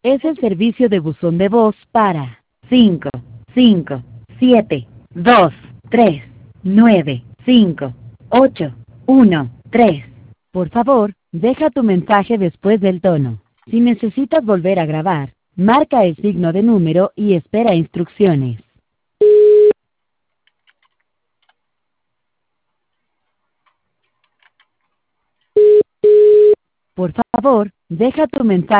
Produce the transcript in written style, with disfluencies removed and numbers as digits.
Es el servicio de buzón de voz para 5, 5, 7, 2, 3, 9, 5, 8, 1, 3. Por favor, deja tu mensaje después del tono. Si necesitas volver a grabar, marca el signo de número y espera instrucciones. Por favor, deja tu mensaje